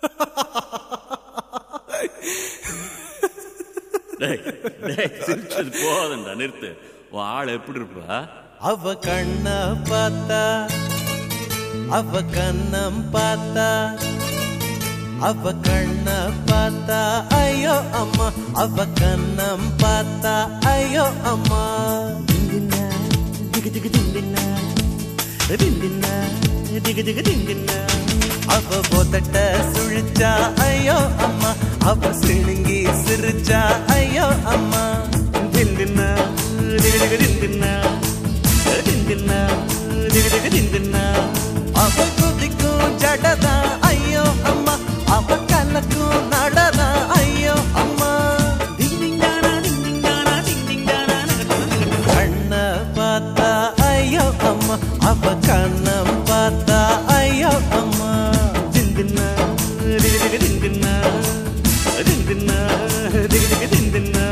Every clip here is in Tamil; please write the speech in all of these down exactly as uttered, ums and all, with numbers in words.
சிரிச்சது போதண்டா, நிறுத்து. உன் ஆள் எப்படி இருப்பா? அவ கண்ண பார்த்தா, அவ கண்ணம் பார்த்தா, அவ கண்ண பார்த்தா ஐயோ அம்மா, அவ கண்ணம் பார்த்தா ஐயோ அம்மா. திங்கின்னா திகு திகு திங்கின்னா திங்கின்னா திகு திகு திங்கின்னா. அவ போத்தட்ட சுழிச்சா ஐயோ அம்மா, அவ சிணுங்கி சிரிச்சா ஐயோ அம்மா. திங்கின்னா திகு திகு திங்கின்னா திங்கின்னா திகு திகு திங்கின்னா. அவ குதிக்கும் ஜடதா ஐயோ அம்மா, அவ கலக்கும் நடதா ஐயோ அம்மா. கண்ண பார்த்தா ஐயோ அம்மா, அவ கண்ணம் பார்த்தா ஐயோ அம்மா. திந்தின்னா திகு திந்தின்னா திந்தின்னா திகு திகு திந்தின்னா.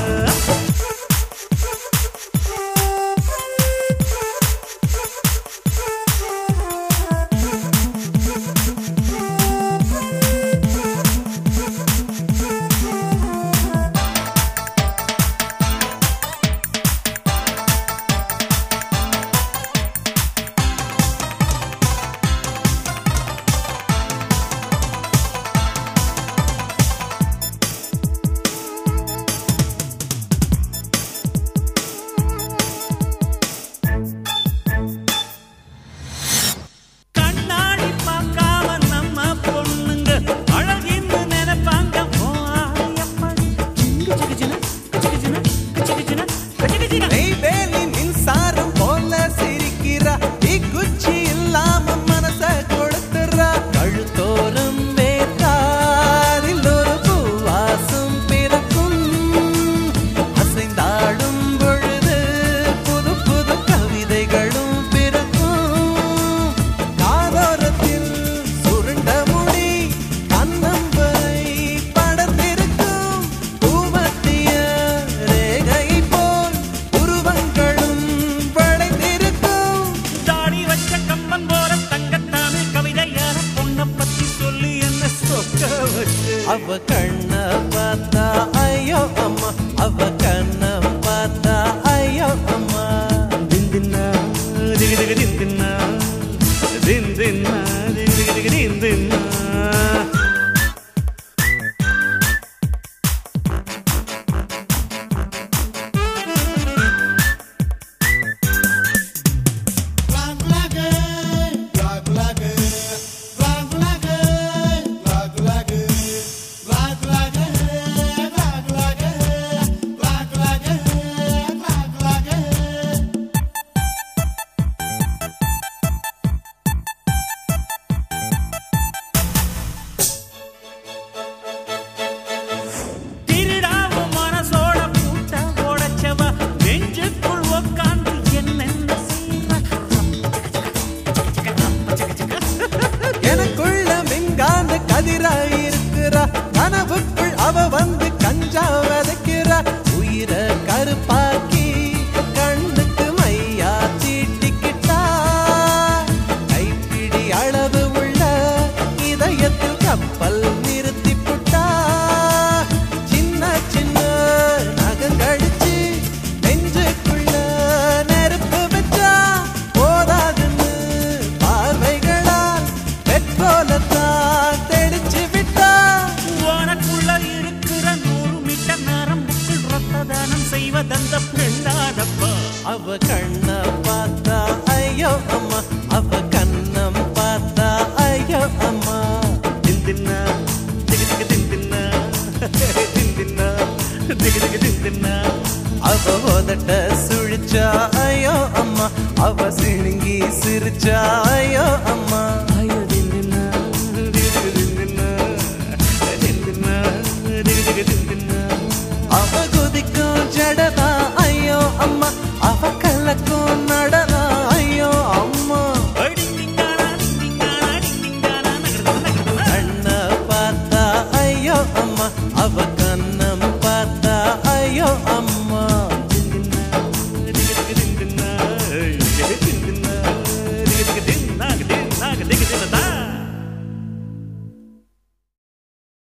அவ கண்ண பார்த்தா ஐயோ அம்மா, அவ கண்ணம் பார்த்தா ஐயோ அம்மா. திந்தின்னா திகு திகு திந்தின்னா திந்தின்னா திகு திகு திகு திந்தின்னா. கனவுக்குள் அவ வந்து கஞ்சா வதக்கிறா, உயிர கருப்பாக்கி கண்ணுக்கு மையா தீட்டிக்கிட்டா. கைப்பிடி அளவு உள்ள இதயத்தில் கப்பல் நிறுத்தி புட்டா. சின்ன சின்ன நகங்கழிச்சு நெஞ்சுக்குள்ள நெருப்பு வச்சா. போதாதுன்னு பார்வைகளால் பெட்ரோலத்தான் தெளிச்சு விட்டா. செய்வதந்த பெண்ணாதப்பா. அவ கண்ண பார்த்தா ஐயோ அம்மா, அவ கண்ணம் பார்த்தா ஐயோ அம்மா. திந்தின்னா திகு திகு திந்தின்னா திந்தின்னா திகு திகு திந்தின்னா. அவ ஓதட்ட சுழிச்சா ஐயோ அம்மா, அவ சிணுங்கி சிரிச்சா ஐயோ அம்மா.